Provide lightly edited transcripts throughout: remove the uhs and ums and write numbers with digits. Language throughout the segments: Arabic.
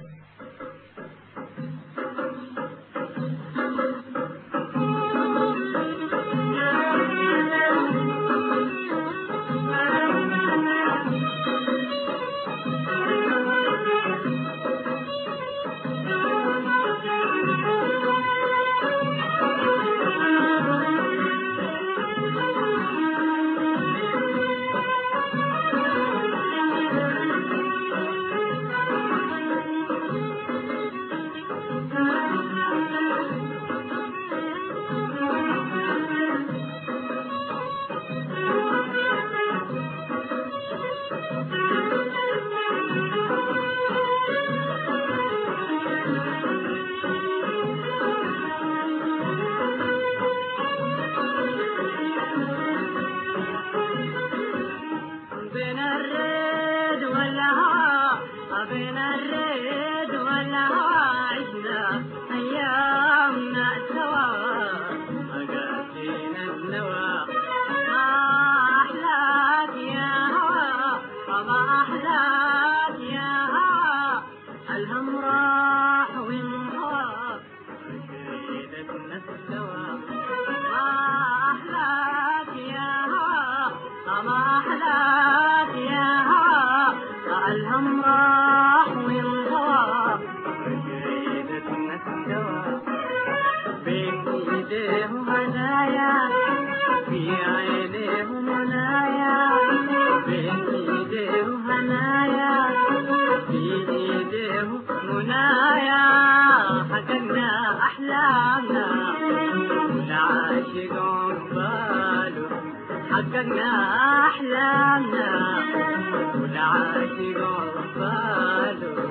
بين الريد والهوى عشنا أيامنا سوا أقاسينا النوى ما أحلاك يا هوى وما أحلاك يا هوى الهم راح وانهوى سيدتنا السوا ما أحلاك يا هوى وما أحلاك يا هوى الهم راح وانهوى سيدتنا السوا بين ايديه هدايا في عينيه منايا بين ايديه هنايا في ايديه منايا حكمنا احلامنا والعاشق عقباله حكمنا احلامنا والعاشق عقباله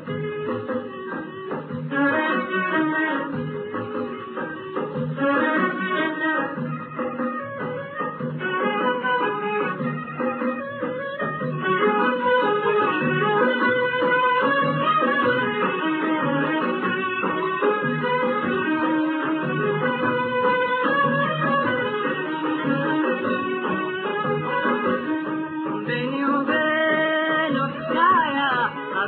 بيني وبينه حكاية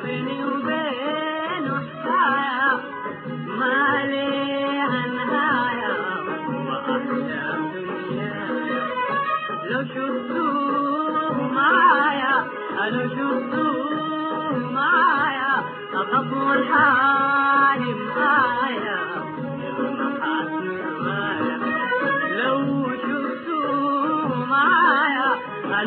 ما ليها نهاية وأحلام دنيايا لو شفتوه معايا أطول حالي معايا المحاسن رواية لو شفتوه معايا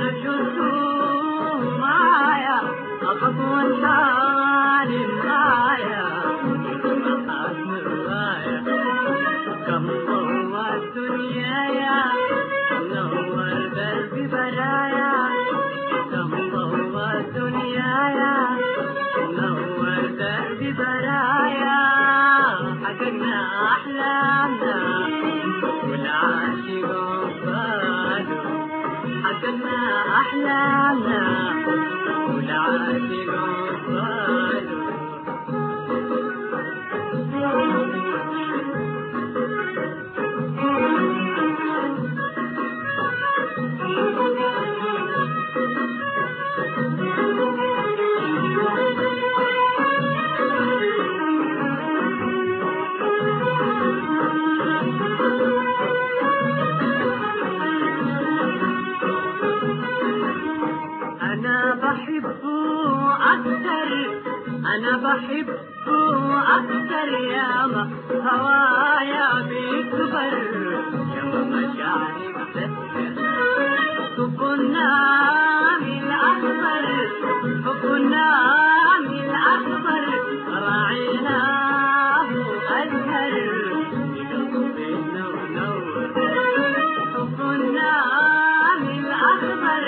أطول حالي معايا المحاسن رواية كم ضوى الدنيا نور قلبي برايا كم ضوى الدنيا نور قلبي برايا حققنا أحلامنا والعاشق عقباله حققنا أحلامنا والعاشق عقباله أنا بحبه أكتر ياما هوايا بيكبر ياما مشاعري بتسكر حب النام الأكبر راعيناه أزهر بقلبنا منور حب النام الأكبر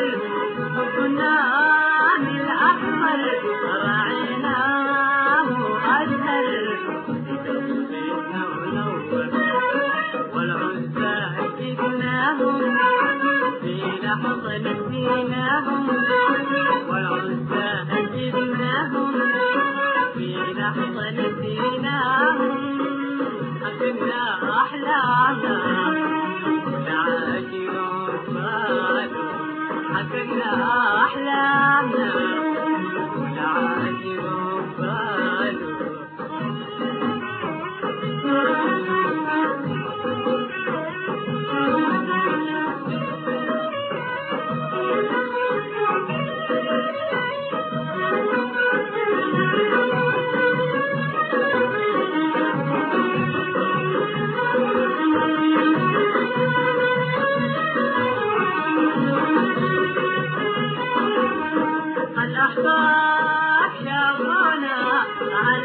راعيناه أزهر بقلبنا منور والعزة جبناهم في لحظة نسيناهم والعزة جبناهم في لحظة نسيناهم حكمنا أحلامنا والعاشق عقباله حكمنا أحلامنا والعاشق عقباله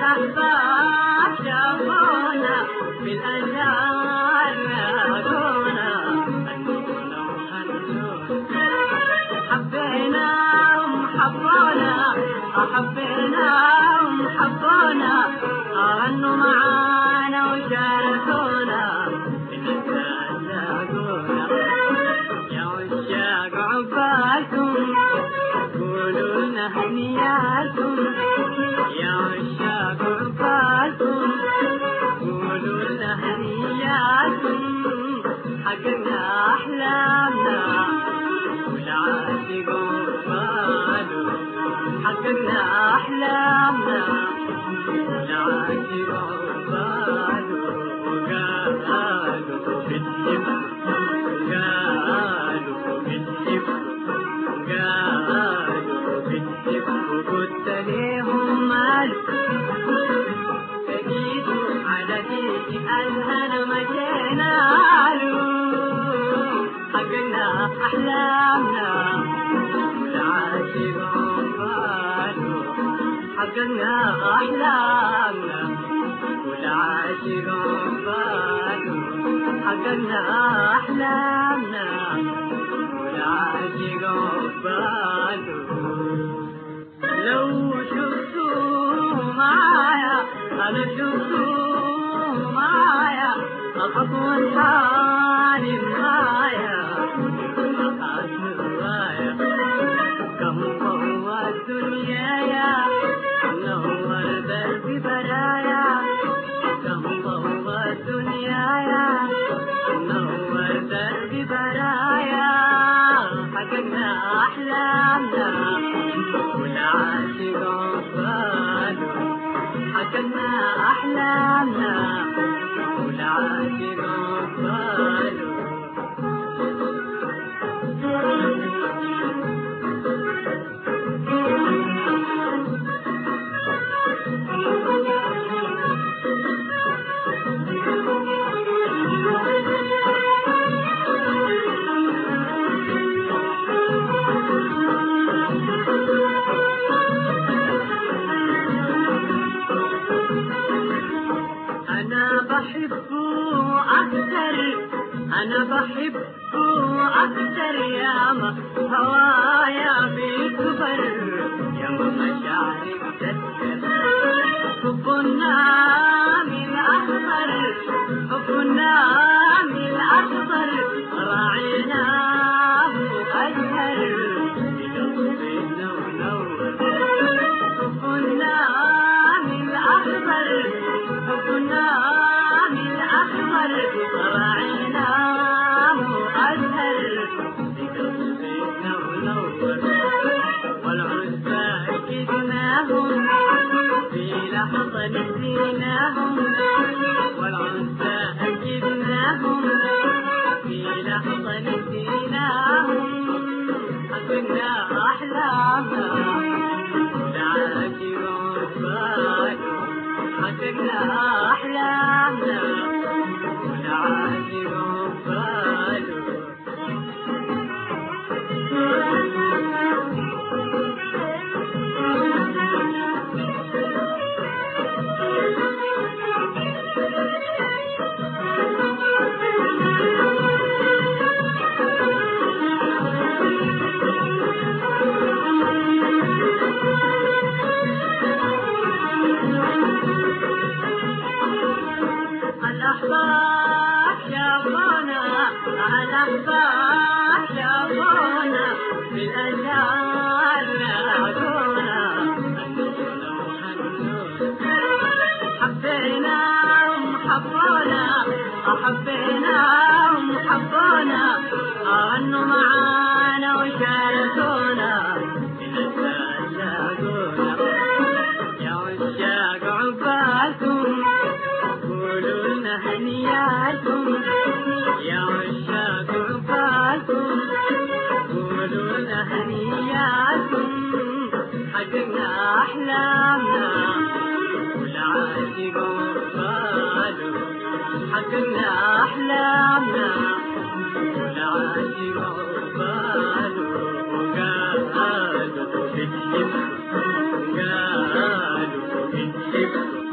الأحباب شافونا بالأشجار لاقونا هنونا وهنونا حبيناهم حبونا حبيناهم حبونا غنوا معانا وشاركونا بالأشجار لاقونا يا عشاق عقبالكم قولوا لنا هنياتكم يا عشاق عقبالكم قولوا لنا هنياتكم حققنا أحلامنا والعاشق عقباله حققنا أحلامنا والعاشق عقباله وقالوا بالحب قالوا بالحب قالوا بالحب وقلت ليهم مالك تجيبوا على ديك الهنا مشينا له حققنا أحلامنا والعاشق عقباله حققنا أحلامنا والعاشق عقباله حققنا أحلامنا والعاشق عقباله لو شفتوا معايا أنا شفتوا معايا الخطوة الحالي معايا مقاس الراية كم قوة الدنيا يا نور دربي برايا كم قوة الدنيا يا نور دربي برايا حققنا أحلامنا والعاشق عقباله حققنا أحلامنا والعاشق عقباله أنا بحبه أكثر ياما هوايا بيكبر ياما مشاعري بتذكر حبنا من أخضر حبنا من أخضر راعيناه أزهر بقلبنا ونور حبنا من أخضر حبنا من أخضر راعيناه أزهر بقلبنا ونور والعزى أكدناهم في لحظة نسيناهم والعزى أكدناهم في لحظة نسيناهم حققنا أحلامنا والعاشق عقباله حققنا أحلامنا والعاشق عقباله الأحباب شافونا الأحباب شافونا بالأشجار لاقونا هنونا وهنونا حبيناهم حبونا حبيناهم حبونا غنوا معانا وشاركونا بالأشجار لاقونا يا عشاق عقبالكم قولوا لنا هنياتكم يا عشاق عقبالكم قولوا لنا هنياتكم حققنا أحلامنا والعاشق عقباله حققنا أحلامنا والعاشق عقباله وقالوا بالحب قالوا بالحب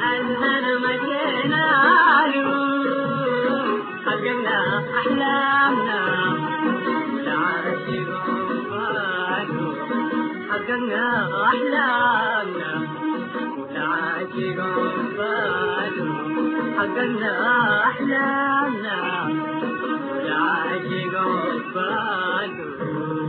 أننا مشينا له حققنا أحلامنا والعاشق وفاله حققنا أحلامنا والعاشق وفاله حققنا أحلامنا والعاشق وفاله